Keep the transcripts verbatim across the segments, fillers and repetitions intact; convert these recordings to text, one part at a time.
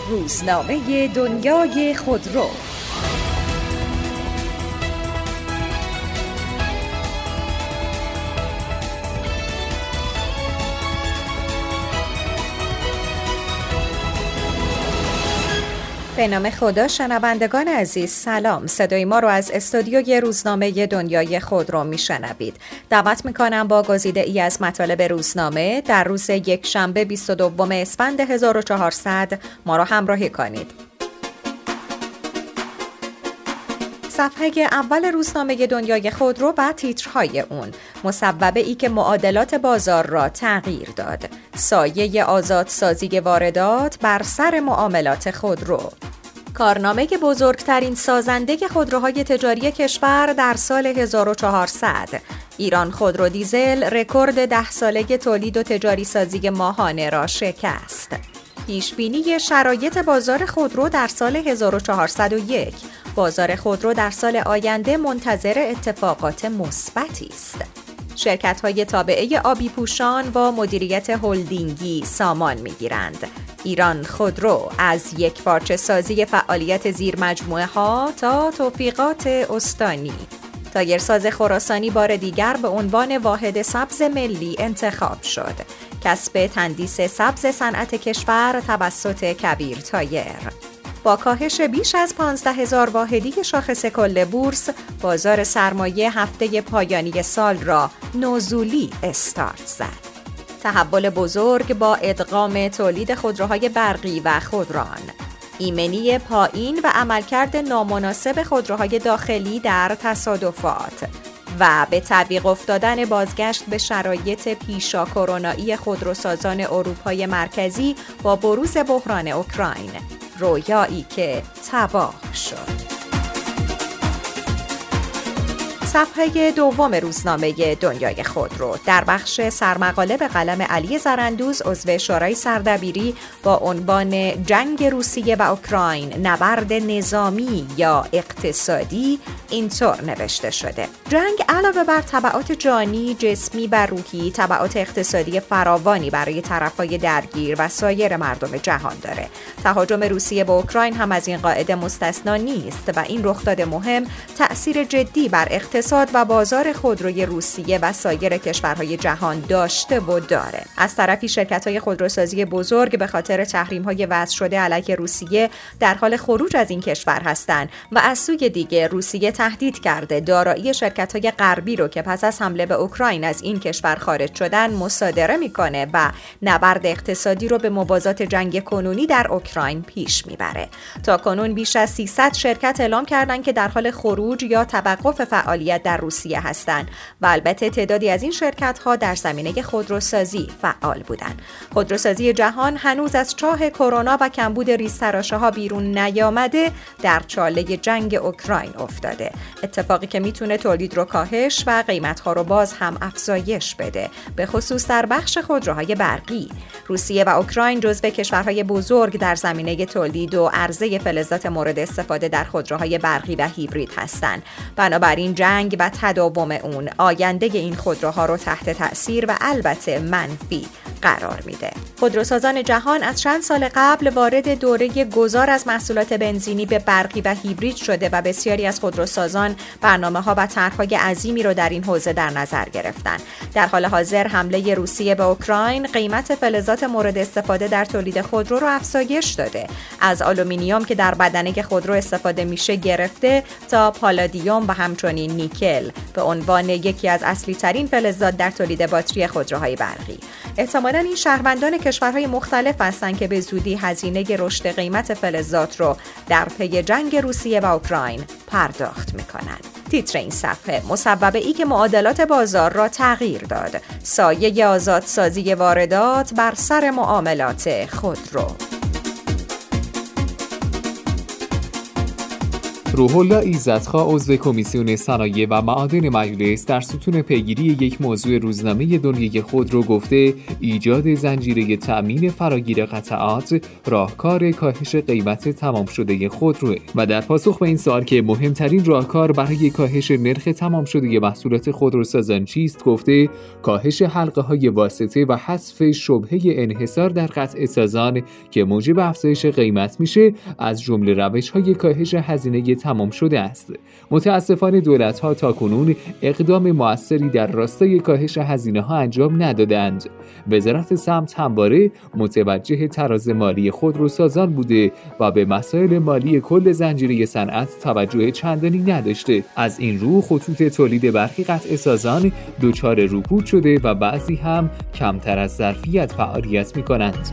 روزنامه دنیای خودرو. به نام خدا. شنوندگان عزیز سلام. صدای ما رو از استودیوی روزنامه دنیای خودرو میشنوید. دعوت میکنم با گزیده ای از مطالب روزنامه در روز یک شنبه بیست و دوم اسفند هزار و چهارصد ما رو همراهی کنید. صفحه اول روزنامه دنیای خودرو و تیترهای اون: مسببه ای که معادلات بازار را تغییر داد، سایه آزادسازی واردات بر سر معاملات خودرو، کارنامه بزرگترین سازنده خودروهای تجاری کشور در سال هزار و چهارصد، ایران خودرو دیزل رکورد ده ساله تولید و تجاری سازی ماهانه را شکست، پیشبینی شرایط بازار خودرو در سال هزار و چهارصد و یک، بازار خودرو در سال آینده منتظر اتفاقات مثبتی است. شرکت‌های تابعه آبی پوشان با مدیریت هلدینگی سامان می‌گیرند. ایران خودرو از یک پارچه سازی فعالیت زیر مجموعه ها تا توفیقات استانی. تایرساز خراسانی بار دیگر به عنوان واحد سبز ملی انتخاب شد. کسب تندیس سبز صنعت کشور توسط کبیر تایر. با کاهش بیش از پانزده هزار واحدی شاخص کل بورس، بازار سرمایه هفته پایانی سال را نزولی استارت زد. تحول بزرگ با ادغام تولید خودروهای برقی و خودران، ایمنی پایین و عملکرد نامناسب خودروهای داخلی در تصادفات و به تعویق افتادن بازگشت به شرایط پیشا کرونایی خودروسازان اروپای مرکزی با بروز بحران اوکراین، رویایی که تباه شد. صفحه دوم روزنامه دنیای خودرو در بخش سرمقاله به قلم علی زرندوز، عضو شورای سردبیری، با عنوان جنگ روسیه و اوکراین، نبرد نظامی یا اقتصادی، اینطور نوشته شده: جنگ علاوه بر تبعات جانی، جسمی و روحی، تبعات اقتصادی فراوانی برای طرفهای درگیر و سایر مردم جهان داره. تهاجم روسیه به اوکراین هم از این قاعده مستثنا نیست و این رخداد مهم تأثیر جدی بر اقتصاد و بازار خودروی روسیه و سایر کشورهای جهان داشته و داره. از طرفی شرکت‌های خودروسازی بزرگ به خاطر تحریم‌های وضع شده علیه روسیه در حال خروج از این کشور هستند و از سوی دیگه روسیه تهدید کرده دارایی شرکت‌های غربی رو که پس از حمله به اوکراین از این کشور خارج شدن مصادره میکنه و نبرد اقتصادی رو به موازات جنگ کنونی در اوکراین پیش میبره. تا کنون بیش از سیصد شرکت اعلام کردند که در حال خروج یا توقف فعالیت در روسیه هستند و البته تعدادی از این شرکت‌ها در زمینه خودروسازی فعال بودند. خودروسازی جهان هنوز از چاه کرونا و کمبود ریزتراشه‌ها بیرون نیامده، در چاله جنگ اوکراین افتاده. اتفاقی که میتونه تولید رو کاهش و قیمت‌ها رو باز هم افزایش بده، به خصوص در بخش خودروهای برقی. روسیه و اوکراین جزو کشورهای بزرگ در زمینه تولید و عرضه فلزات مورد استفاده در خودروهای برقی و هیبرید هستند. بنابراین جنگ و تداوم اون آینده این خودروها رو تحت تأثیر و البته منفی قرار میده. خودروسازان جهان از چند سال قبل وارد دوره گذار از محصولات بنزینی به برقی و هیبرید شده و بسیاری از خودروسازان برنامه‌ها و طرح‌های عظیمی رو در این حوزه در نظر گرفتن. در حال حاضر حمله روسیه به اوکراین قیمت فلزات مورد استفاده در تولید خودرو رو افزایش داده. از آلومینیوم که در بدنه خودرو استفاده میشه گرفته تا پالادیوم و همچنین نیکل به عنوان یکی از اصلی ترین فلزات در تولید باتری خودروهای برقی. احتمالاً این شهروندان کشورهای مختلف هستند که به زودی هزینه رشد قیمت فلزات رو در پی جنگ روسیه و اوکراین پرداخت میکنند. تیتر این صفحه: مسببه ای که معادلات بازار را تغییر داد، سایه آزادسازی واردات بر سر معاملات خودرو. روح الله ایزدخواه عضو کمیسیون صنایع و معادن مجلس در ستون پیگیری یک موضوع روزنامه دنیای خودرو گفته ایجاد زنجیره تأمین فراگیر قطعات راهکار کاهش قیمت تمام شده خودروه و در پاسخ به این سوال که مهمترین راهکار برای کاهش نرخ تمام شده محصولات خودروسازان چیست گفته کاهش حلقه‌های واسطه و حذف شبهه انحصار در قطع سازان که موجب افزایش قیمت میشه از جمله روش‌های کاهش هزینه تمام شده است. متاسفانه دولت‌ها تاکنون اقدام مؤثری در راستای کاهش هزینه‌ها انجام ندادند. وزارت سمت همواره متوجه تراز مالی خودروسازان بوده و به مسائل مالی کل زنجیره صنعت توجه چندانی نداشته. از این رو خطوط تولید برخی قطع سازان دچار رکود شده و بعضی هم کمتر از ظرفیت فعالیت می‌کنند.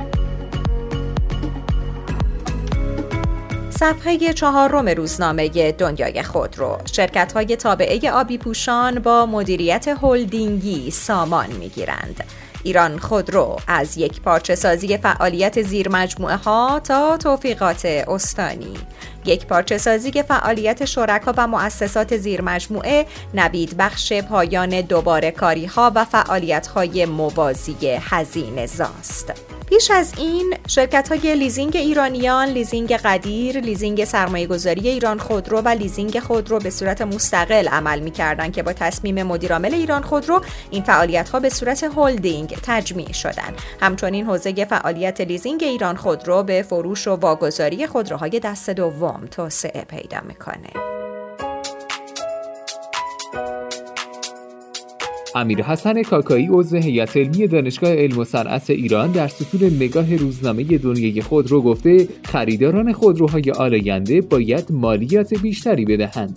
صفحه چهارم روزنامه دنیای خودرو: شرکت‌های تابعه آبی پوشان با مدیریت هلدینگی سامان می‌گیرند. ایران خودرو از یک پارچه سازی فعالیت زیر مجموعه ها تا توفیقات استانی، یک پارچه سازی که فعالیت شرکا و مؤسسات زیر مجموعه نوید بخش پایان دوباره کاری ها و فعالیت های موازی هزینه زاست. پیش از این شرکت‌های لیزینگ ایرانیان، لیزینگ قدیر، لیزینگ سرمایه‌گذاری ایران خودرو و لیزینگ خودرو به صورت مستقل عمل می‌کردند که با تصمیم مدیرعامل ایران خودرو این فعالیت‌ها به صورت هلدینگ تجمیع شدند. همچنین حوزه فعالیت لیزینگ ایران خودرو به فروش و واگذاری خودروهای دست دوم توسعه پیدا می‌کنه. امیر حسن کاکایی عضو هیئت علمی دانشگاه علم و صنعت ایران در ستون نگاه روزنامه دنیای خودرو گفته خریداران خودروهای آلاینده باید مالیات بیشتری بدهند.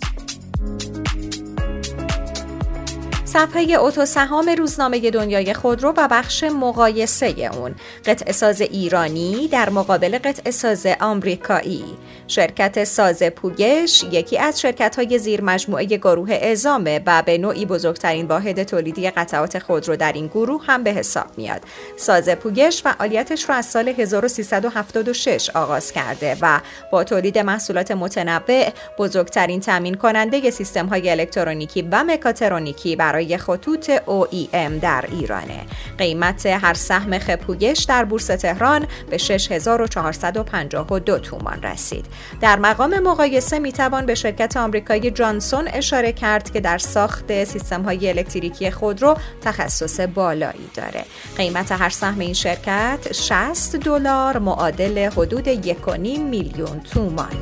صفحه اتوسهام روزنامه دنیای خودرو و بخش مقایسه اون: قطعه ساز ایرانی در مقابل قطعه ساز آمریکایی. شرکت ساز پوگش یکی از شرکت‌های زیر مجموعه گروه اعزامه و به نوعی بزرگترین واحد تولیدی قطعات خودرو در این گروه هم به حساب میاد. ساز پوگش فعالیتش را از سال هزار و سیصد و هفتاد و شش آغاز کرده و با تولید محصولات متنوع بزرگترین تامین کننده سیستم‌های الکترونیکی و مکاترونیکی برای خطوط او ای ام در ایرانه. قیمت هر سهم پوگش در بورس تهران به شش هزار و چهارصد و پنجاه و دو تومان رسید. در مقام مقایسه میتوان به شرکت آمریکایی جانسون اشاره کرد که در ساخت سیستم‌های الکتریکی خودرو تخصص بالایی داره. قیمت هر سهم این شرکت شصت دلار معادل حدود یک و نیم میلیون تومانه.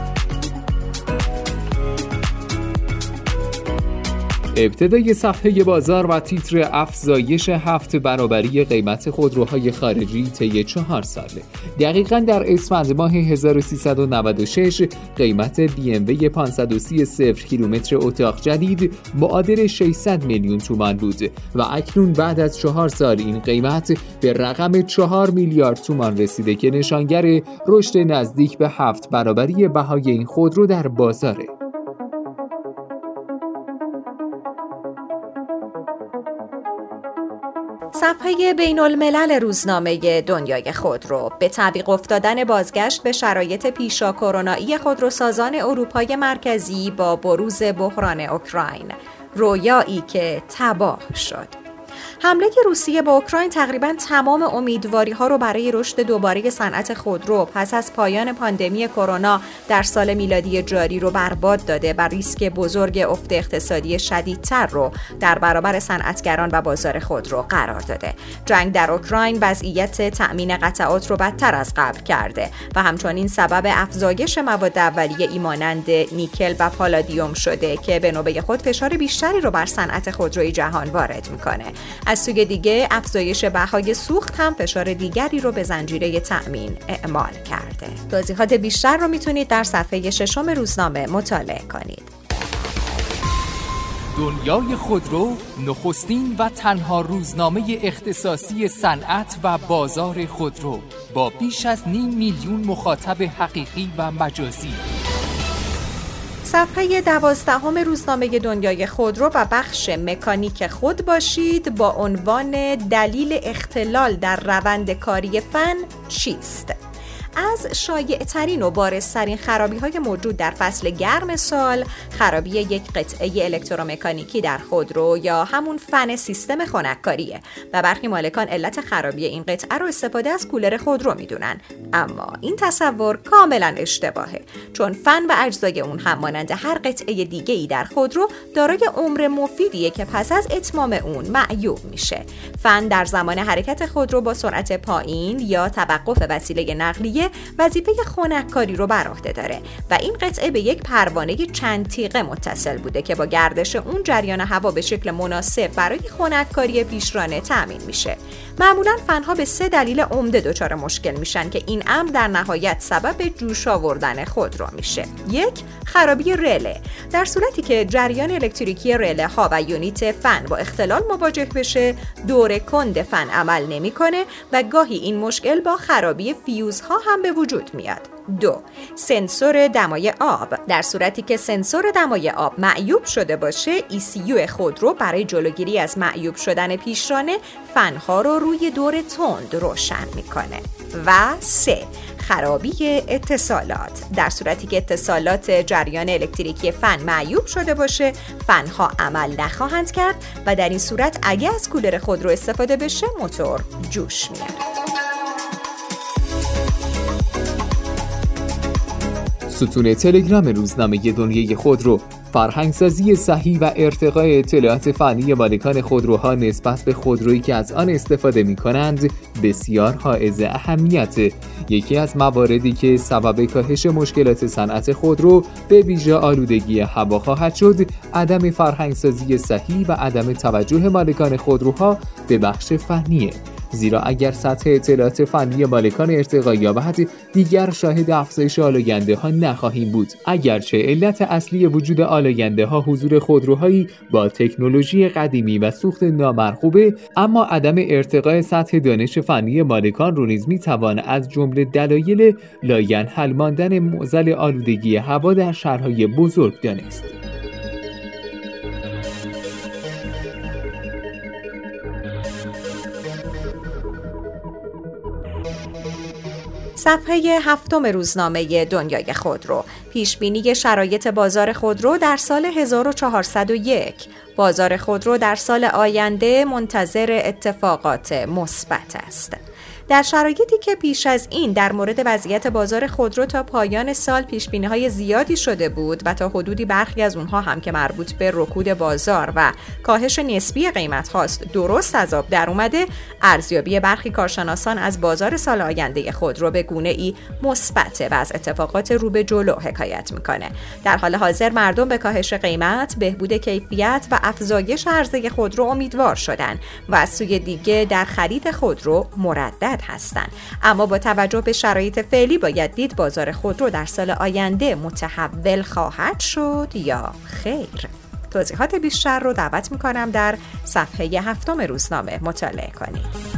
ابتدای صفحه بازار و تیتر افزایش هفت برابری قیمت خودروهای خارجی طی چهار ساله. دقیقاً در اسفند ماه هزار و سیصد و نود و شش قیمت بی ام وی پانصد و سی صفر کیلومتر اتاق جدید معادل ششصد میلیون تومان بود و اکنون بعد از چهار سال این قیمت به رقم چهار میلیارد تومان رسیده که نشانگر رشد نزدیک به هفت برابری بهای این خودرو در بازاره. صفحه بین الملل روزنامه دنیای خودرو: به تعویق افتادن بازگشت به شرایط پیشا کرونایی خودروسازان اروپای مرکزی با بروز بحران اوکراین، رویایی که تباه شد. حمله روسیه به اوکراین تقریباً تمام امیدواری‌ها رو برای رشد دوباره صنعت خودرو پس از پایان پاندمی کرونا در سال میلادی جاری رو برباد داده و ریسک بزرگ افت اقتصادی شدیدتر رو در برابر صنعتگران و بازار خودرو قرار داده. جنگ در اوکراین وضعیت تأمین قطعات رو بدتر از قبل کرده و همچنین سبب افزایش مواد اولیه مانند نیکل و پالادیوم شده که به نوبه خود فشار بیشتری رو بر صنعت خودروی جهان وارد میکنه. از سوی دیگه افزایش بهای سوخت هم فشار دیگری رو به زنجیره تأمین اعمال کرده. توضیحات بیشتر رو میتونید در صفحه ششم روزنامه مطالعه کنید. دنیای خودرو نخستین و تنها روزنامه اختصاصی صنعت و بازار خودرو با بیش از نیم میلیون مخاطب حقیقی و مجازی. صفحه دوازدهم روزنامه دنیای خودرو و بخش مکانیک خود باشید با عنوان دلیل اختلال در روند کاری فن چیست؟ از شایع‌ترین و بارزترین خرابی‌های موجود در فصل گرم سال، خرابی یک قطعه الکترومکانیکی در خودرو یا همون فن سیستم خنک‌کاریه و برخی مالکان علت خرابی این قطعه رو استفاده از کولر خودرو میدونن. اما این تصور کاملا اشتباهه، چون فن و اجزای اون هم مانند هر قطعه دیگه‌ای در خودرو دارای عمر مفیدیه که پس از اتمام اون معیوب میشه. فن در زمان حرکت خودرو با سرعت پایین یا توقف وسیله نقلیه وظیفه خنک‌کاری رو بر عهده داره و این قطعه به یک پروانه چند تیغه متصل بوده که با گردش اون جریان هوا به شکل مناسب برای خنک‌کاری پیشرانه تأمین میشه. معمولاً فنها به سه دلیل عمده دچار مشکل میشن که این امر در نهایت سبب جوش آوردن خودرو میشه. یک، خرابی رله. در صورتی که جریان الکتریکی رله ها و یونیت فن با اختلال مواجه بشه، دور کند فن عمل نمیکنه و گاهی این مشکل با خرابی فیوزها هم به وجود میاد. دو، سنسور دمای آب. در صورتی که سنسور دمای آب معیوب شده باشه، ای سی یو خودرو برای جلوگیری از معیوب شدن پیشرانه فنها رو روی دور تند روشن میکنه. و سه، خرابی اتصالات. در صورتی که اتصالات جریان الکتریکی فن معیوب شده باشه، فنها عمل نخواهند کرد و در این صورت اگه از کولر خودرو استفاده بشه، موتور جوش میاد. ستون تلگرام روزنامه دنیای خودرو: فرهنگسازی صحیح و ارتقای اطلاعات فنی مالکان خودروها نسبت به خودرویی که از آن استفاده می کنند بسیار حائز اهمیت. یکی از مواردی که سبب کاهش مشکلات صنعت خودرو به ویژه آلودگی هوا خواهد شد، عدم فرهنگسازی صحیح و عدم توجه مالکان خودروها به بخش فنیه. زیرا اگر سطح اطلاعات فنی مالکان ارتقا یابد، دیگر شاهد افزایش آلاینده ها نخواهیم بود. اگرچه علت اصلی وجود آلاینده ها حضور خودروهایی با تکنولوژی قدیمی و سوخت نامرغوبه، اما عدم ارتقای سطح دانش فنی مالکان رو نیز میتوان از جمله دلایل لاینحل ماندن معضل آلودگی هوا در شهرهای بزرگ دانست. صفحه هفتم روزنامه دنیای خودرو: پیشبینی شرایط بازار خودرو در سال هزار و چهارصد و یک. بازار خودرو در سال آینده منتظر اتفاقات مثبت است. در شرایطی که پیش از این در مورد وضعیت بازار خودرو تا پایان سال پیشبینی‌های زیادی شده بود و تا حدودی برخی از اونها هم که مربوط به رکود بازار و کاهش نسبی قیمت هاست درست از آب در اومده، ارزیابی برخی کارشناسان از بازار سال آینده خودرو به گونه‌ای مثبته و از اتفاقات رو به جلو حکایت میکنه. در حال حاضر مردم به کاهش قیمت، بهبود کیفیت و افزایش عرضه خودرو امیدوار شدن و از سوی دیگه در خرید خودرو مردد هستند. اما با توجه به شرایط فعلی باید دید بازار خودرو در سال آینده متحول خواهد شد یا خیر. توضیحات بیشتر رو دعوت میکنم در صفحه هفتم روزنامه مطالعه کنید.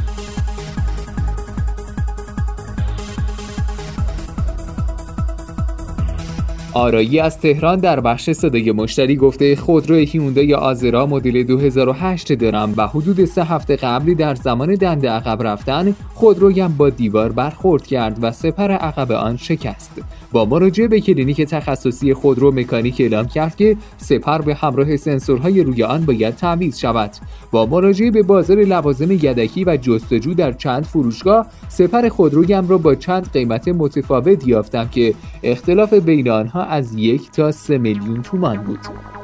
آرایی از تهران در بخش صدای مشتری گفته خودرو هیوندای آزرا مدل دو هزار و هشت دارم و حدود سه هفته قبلی در زمان دنده عقب رفتن خودرویم با دیوار برخورد کرد و سپر عقب آن شکست. با مراجعه به کلینیک تخصصی خودرو مکانیک اعلام کرد که سپر به همراه سنسورهای روی آن باید تعویض شود. با مراجعه به بازار لوازم یدکی و جستجو در چند فروشگاه، سپر خودرویم را با چند قیمت متفاوت یافتم که اختلاف بین آنها از یک تا سه میلیون تومان بود.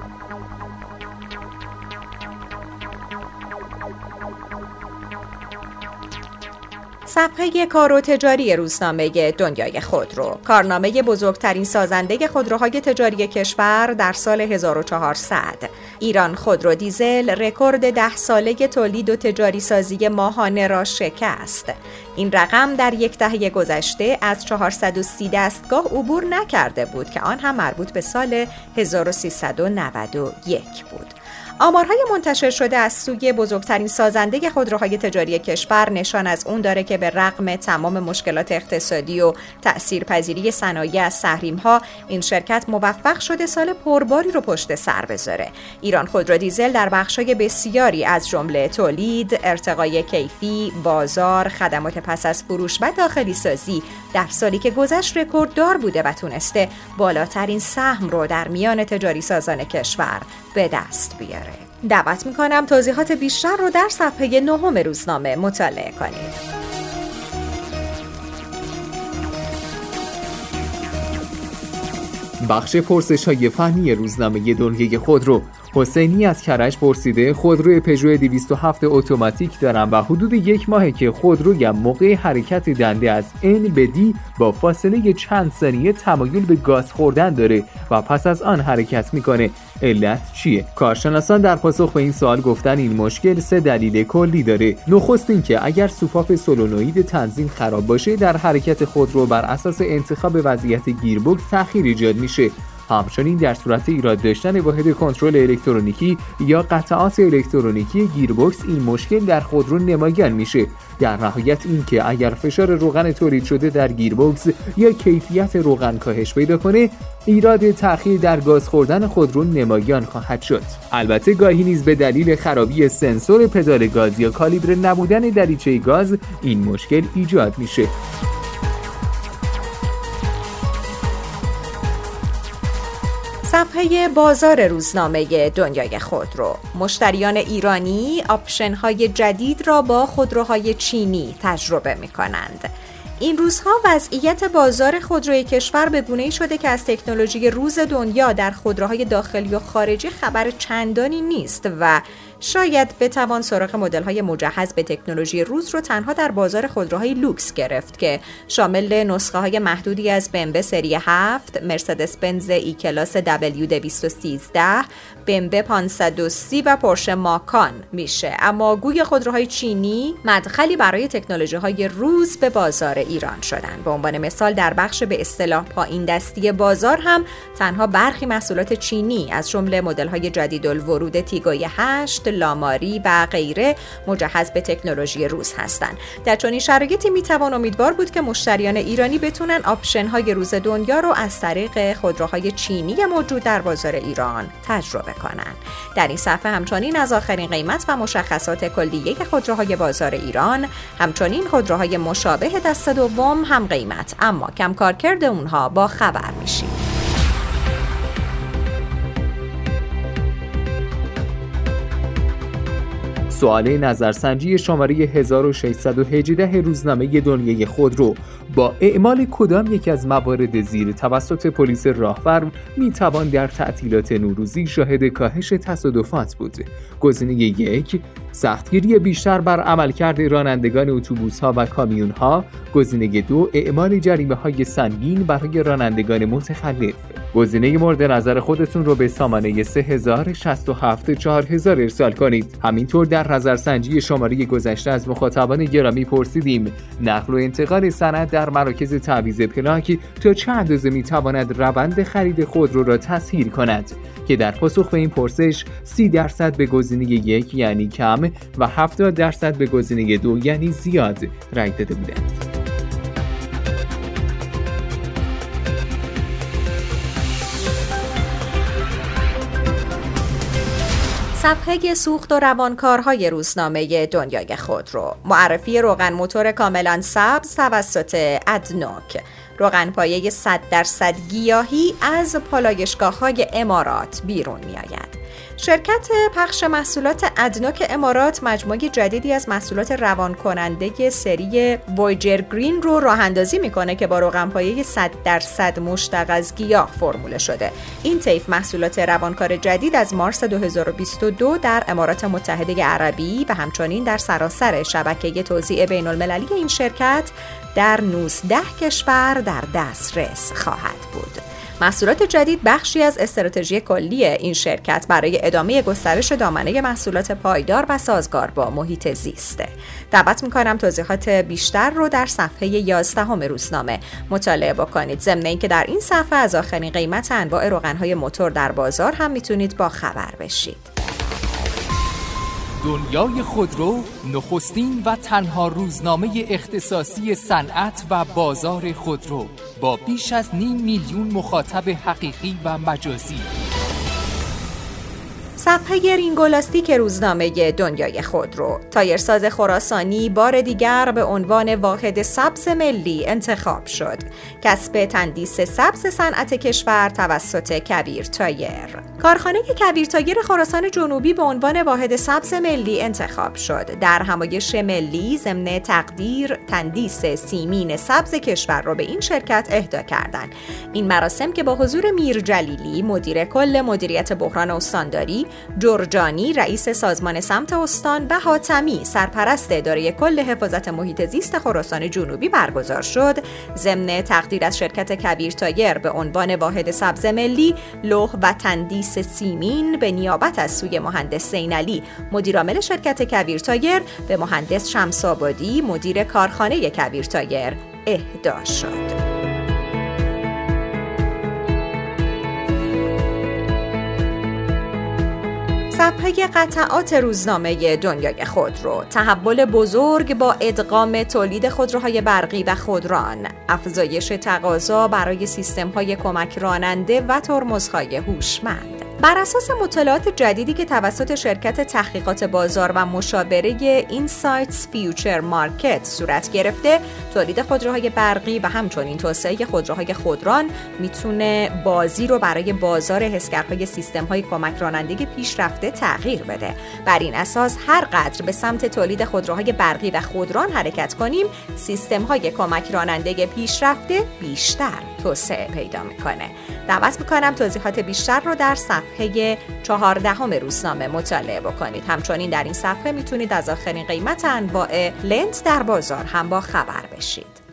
صفحه کار و تجاری روزنامه دنیای خودرو: کارنامه بزرگترین سازنده خودروهای تجاری کشور در سال هزار و چهارصد. ایران خودرو دیزل رکورد ده ساله تولید و تجاری سازی ماهانه را شکست. این رقم در یک دهه گذشته از چهارصد و سی دستگاه عبور نکرده بود که آن هم مربوط به سال هزار و سیصد و نود و یک بود. آمارهای منتشر شده از سوی بزرگترین سازنده خودروهای تجاری کشور نشان از اون داره که به رغم تمام مشکلات اقتصادی و تأثیرپذیری صنایع از تحریم‌ها، این شرکت موفق شده سال پرباری رو پشت سر بذاره. ایران خودرو دیزل در بخش‌های بسیاری از جمله تولید، ارتقای کیفی، بازار، خدمات پس از فروش و داخلی سازی در سالی که گذشت رکورددار بوده و تونسته بالاترین سهم رو در میان تجاری سازان کشور به دست بیاره. دعوت میکنم توضیحات بیشتر رو در صفحه نهم روزنامه مطالعه کنید. بخش پرسش‌های فنی روزنامه دنیای خودرو. حسینی از کرج پرسیده خودروی پژو دویست و هفت اتوماتیک دارم و حدود یک ماهه که خودرویم موقع حرکت دنده از N به D با فاصله چند ثانیه تمایل به گاز خوردن داره و پس از آن حرکت میکنه. علت چیه؟ کارشناسان در پاسخ به این سوال گفتن این مشکل سه دلیل کلی داره. نخست این که اگر سوپاپ سولونوئید تنظیم خراب باشه، در حرکت خودرو بر اساس انتخاب وضعیت گیربکس تأخیر ایجاد میشه. همچنین در صورت ایراد داشتن واحد کنترل الکترونیکی یا قطعات الکترونیکی گیربکس این مشکل در خودرو نمایان میشه. در نهایت این که اگر فشار روغن تولید شده در گیربکس یا کیفیت روغن کاهش پیدا کنه، ایراد تأخیر در گاز خوردن خودرو نمایان خواهد شد. البته گاهی نیز به دلیل خرابی سنسور پدال گاز یا کالیبر نبودن دریچه گاز این مشکل ایجاد میشه. صفحه بازار روزنامه دنیای خودرو. مشتریان ایرانی آپشن‌های جدید را با خودروهای چینی تجربه می‌کنند. این روزها وضعیت بازار خودروی کشور به گونه‌ای شده که از تکنولوژی روز دنیا در خودروهای داخلی و خارجی خبر چندانی نیست و شاید بتوان سراغ مدل‌های مجهز به تکنولوژی روز رو تنها در بازار خودروهای لوکس گرفت که شامل نسخه‌های محدودی از بمب سری هفت، مرسدس بنز ای کلاس دبلیو دویست و سیزده، بمب پانصد و سی و پورشه ماکان میشه. اما گویا خودروهای چینی مدخلی برای تکنولوژی‌های روز به بازار ایران شدن. به عنوان مثال در بخش به اصطلاح پایین دستی بازار هم تنها برخی محصولات چینی از جمله مدل‌های جدیدالورود تیگوی هشت، لاماری و غیره مجهز به تکنولوژی روز هستند. در چنین شرایطی میتوان امیدوار بود که مشتریان ایرانی بتونن آپشن‌های روز دنیا رو از طریق خودروهای چینی موجود در بازار ایران تجربه کنند. در این صفحه همچنین از آخرین قیمت و مشخصات کلیه خودروهای بازار ایران، همچنین خودروهای مشابه دست دوم هم قیمت اما کم کارکرد اونها با خبر میشیم. سوال نظرسنجی شماره هزار و ششصد و هجده روزنامه دنیای خودرو: با اعمال کدام یک از موارد زیر توسط پلیس راهور می توان در تعطیلات نوروزی شاهد کاهش تصادفات بود؟ گزینه یک: سختگیری بیشتر بر عملکرد رانندگان اتوبوس‌ها و کامیون‌ها. گزینه دو: اعمال جریمه‌های سنگین برای رانندگان متخلف. گزینه مورد نظر خودتون رو به سامانه سه هزار شصت و هفت چهار هزار ارسال کنید. همینطور در نظرسنجی شماره گذشته از مخاطبان گرامی پرسیدیم نقل و انتقال سند در مراکز تعویض پلاک تا چه اندازه میتواند روند خرید خودرو را تسهیل کند، که در پاسخ به این پرسش سی درصد به گزینه یک یعنی کم و هفتاد درصد به گزینه دو یعنی زیاد رای داده بودند. صفحه سوخت و روانکارهای روزنامه دنیای خودرو. معرفی روغن موتور کاملا سبز توسط ادنوک. روغن پایه صد درصد گیاهی از پالایشگاه‌های امارات بیرون می‌آید. شرکت پخش محصولات ادنوک امارات مجموعه جدیدی از محصولات روان کننده سری وویجر گرین رو راه اندازی میکنه که با روغن پایه صد درصد مشتق از گیاه فرموله شده. این طیف محصولات روانکار جدید از مارس دو هزار و بیست و دو در امارات متحده عربی و همچنین در سراسر شبکه توزیع بین المللی این شرکت در نوزده کشور در دسترس خواهد بود. محصولات جدید بخشی از استراتژی کلی این شرکت برای ادامه گسترش دامنه محصولات پایدار و سازگار با محیط زیسته. دعوت می‌کنم توضیحات بیشتر رو در صفحه یازدهم روزنامه مطالعه بکنید. ضمن اینکه در این صفحه از آخرین قیمت انواع روغن‌های موتور در بازار هم میتونید با خبر بشید. دنیای خودرو نخستین و تنها روزنامه اختصاصی صنعت و بازار خودرو با بیش از نیم میلیون مخاطب حقیقی و مجازی. صفحه رینگولاستیک روزنامه دنیای خودرو. تایرساز خراسانی بار دیگر به عنوان واحد سبز ملی انتخاب شد. کسب تندیس سبز صنعت کشور توسط کبیر تایر. کارخانه کبیر تایر خراسان جنوبی به عنوان واحد سبز ملی انتخاب شد. در همایش ملی ضمن تقدیر تندیس سیمین سبز کشور را به این شرکت اهدا کردند. این مراسم که با حضور میر جلیلی مدیر کل مدیریت بحران استانداری، جرجانی رئیس سازمان سمت استان و حاتمی سرپرست اداره کل حفاظت محیط زیست خراسان جنوبی برگزار شد، ضمن تقدیر از شرکت کبیر تایر به عنوان واحد سبز ملی، لوح و تندیس سیمین به نیابت از سوی مهندس زینعلی مدیرعامل شرکت کبیر تایر به مهندس شمس آبادی مدیر کارخانه کبیر تایر اهدا شد. صفحه قطعات روزنامه دنیای خودرو. تحول بزرگ با ادغام تولید خودروهای برقی و خودران، افزایش تقاضا برای سیستم‌های کمک راننده و ترمزهای هوشمند. بر اساس مطالعات جدیدی که توسط شرکت تحقیقات بازار و مشاوره اینسایتس فیوچر مارکت صورت گرفته، تولید خودروهای برقی و همچنین توسعه خودروهای خودران میتونه بازی رو برای بازار حسگرهای سیستم‌های کمک رانندگی پیشرفته تغییر بده. بر این اساس هر قدر به سمت تولید خودروهای برقی و خودران حرکت کنیم، سیستم‌های کمک رانندگی پیشرفته بیشتر توسعه پیدا میکنه. دعوت میکنم توضیحات بیشتر رو در صفحه چهاردهم روزنامه مطالعه بکنید. همچنین در این صفحه میتونید از آخرین قیمت انواع لنز در بازار هم با خبر بشید.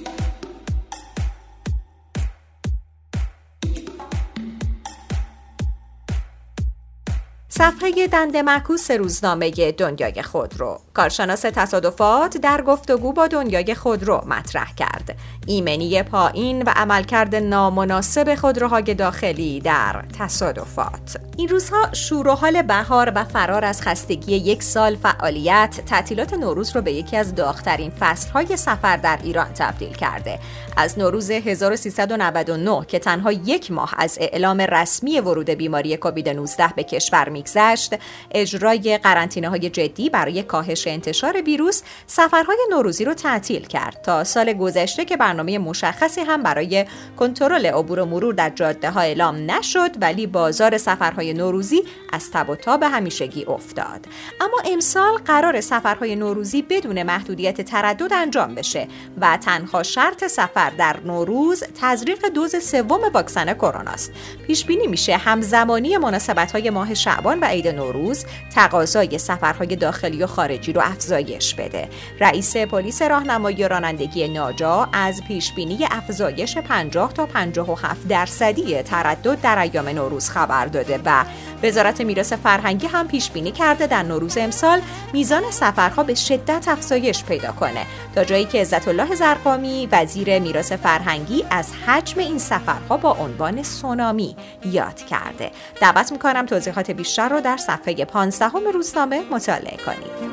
صفحه دند معکوس روزنامه دنیای خودرو. کارشناس تصادفات در گفتگو با دنیای خودرو مطرح کرد. ایمنی پایین و عملکرد نامناسب خودروهای داخلی در تصادفات. این روزها شور و حال بهار و فرار از خستگی یک سال فعالیت، تعطیلات نوروز رو به یکی از داغ‌ترین فصل‌های سفر در ایران تبدیل کرده. از نوروز هزار و سیصد و نود و نه که تنها یک ماه از اعلام رسمی ورود بیماری کووید نوزده به کشور میگذشت، اجرای قرنطینه‌های جدی برای کاهش انتشار ویروس سفرهای نوروزی رو تعطیل کرد تا سال گذشته که برنامه مشخصی هم برای کنترل عبور و مرور در جاده‌ها اعلام نشد، ولی بازار سفرهای نوروزی از تب و تاب همیشگی افتاد. اما امسال قرار سفرهای نوروزی بدون محدودیت تردد انجام بشه و تنها شرط سفر در نوروز تزریق دوز سوم واکسن کرونا است. پیش بینی میشه همزمانی مناسبت‌های ماه شعبان و عید نوروز تقاضای سفرهای داخلی و خارجی رو افزایش بده. رئیس پلیس راهنمایی رانندگی ناجا از پیش بینی افزایش پنجاه تا پنجاه و هفت درصدی تردد در ایام نوروز خبر داده و وزارت میراث فرهنگی هم پیش بینی کرده در نوروز امسال میزان سفرها به شدت افزایش پیدا کنه، تا جایی که عزت الله زرقامی وزیر میراث فرهنگی از حجم این سفرها با عنوان سونامی یاد کرده. دعوت میکنم توضیحات بیشتر رو در صفحه پانزدهم روزنامه مطالعه کنید.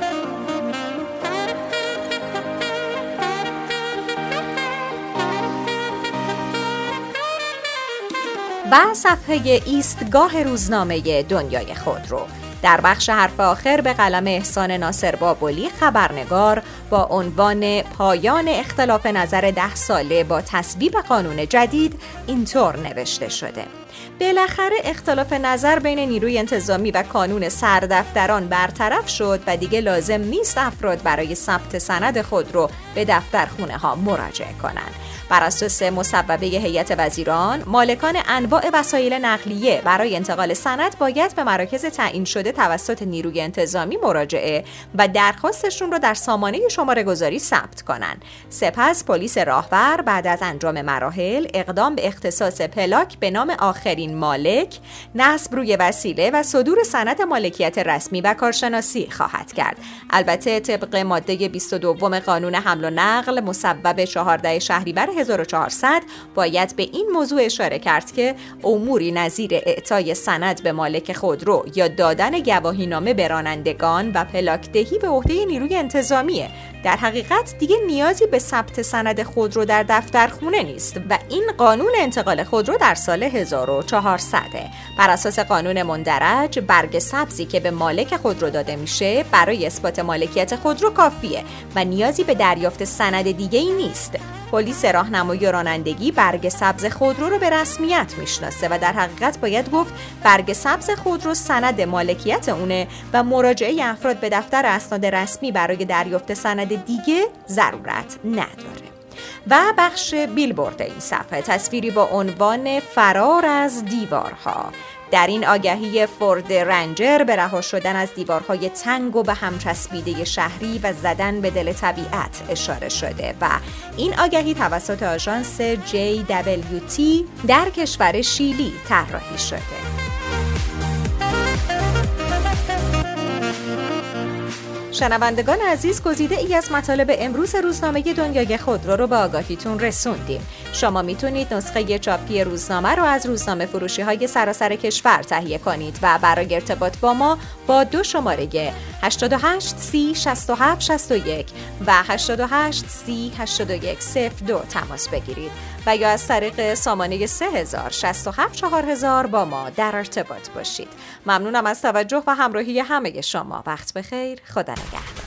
و صفحه ایستگاه روزنامه دنیای خودرو. در بخش حرف آخر به قلم احسان ناصر بابلی خبرنگار با عنوان پایان اختلاف نظر ده ساله با تصویب قانون جدید اینطور نوشته شده: بالاخره اختلاف نظر بین نیروی انتظامی و کانون سردفتران برطرف شد و دیگه لازم نیست افراد برای ثبت سند خود رو به دفترخونه ها مراجعه کنند. بر اساس مصوبه هیئت وزیران، مالکان انواع وسایل نقلیه برای انتقال سند باید به مراکز تعیین شده توسط نیروی انتظامی مراجعه و درخواستشون رو در سامانه شماره گذاری ثبت کنند. سپس پلیس راهور بعد از انجام مراحل اقدام به اختصاص پلاک به نام آخر آخرین مالک، نصب روی وسیله و صدور سند مالکیت رسمی و کارشناسی خواهد کرد. البته طبق ماده بیست و دو قانون حمل و نقل مصوب چهاردهم شهریور هزار و چهارصد باید به این موضوع اشاره کرد که اموری نظیر اعطای سند به مالک خودرو یا دادن گواهینامه به رانندگان و پلاکدهی به عهده نیروی انتظامیه. در حقیقت دیگه نیازی به ثبت سند خودرو در دفترخونه نیست و این قانون انتقال خودرو در سال هزار و چهارصد. بر اساس قانون مندرج، برگ سبزی که به مالک خودرو داده میشه برای اثبات مالکیت خودرو کافیه و نیازی به دریافت سند دیگه‌ای نیست. پلیس راهنمایی و رانندگی برگ سبز خودرو رو به رسمیت میشناسه و در حقیقت باید گفت برگ سبز خودرو سند مالکیت اونه و مراجعه افراد به دفتر اسناد رسمی برای دریافت سند دیگه ضرورت نداره. و بخش بیلبورد این صفحه تصویری با عنوان فرار از دیوارها. در این آگهی فورد رنجر به رها شدن از دیوارهای تنگ و به هم چسبیده شهری و زدن به دل طبیعت اشاره شده و این آگهی توسط آژانس جی دبلیو تی در کشور شیلی طراحی شده. شنوندگان عزیز، گزیده ای از مطالب امروز روزنامه دنیای خودرو رو به آگاهیتون رسوندیم. شما میتونید نسخه چاپی روزنامه رو از روزنامه فروشی های سراسر کشور تهیه کنید و برای ارتباط با ما با دو شماره هشتاد و هشت سی شصت و هفت شصت و یک و هشتاد و هشت سی هشتاد و یک صفر دو تماس بگیرید و یا از طریق سامانه سه هزار شصت و هفت چهار هزار با ما در ارتباط باشید. ممنونم از توجه و همراهی همه شما. وقت بخیر. خدا نگهدار.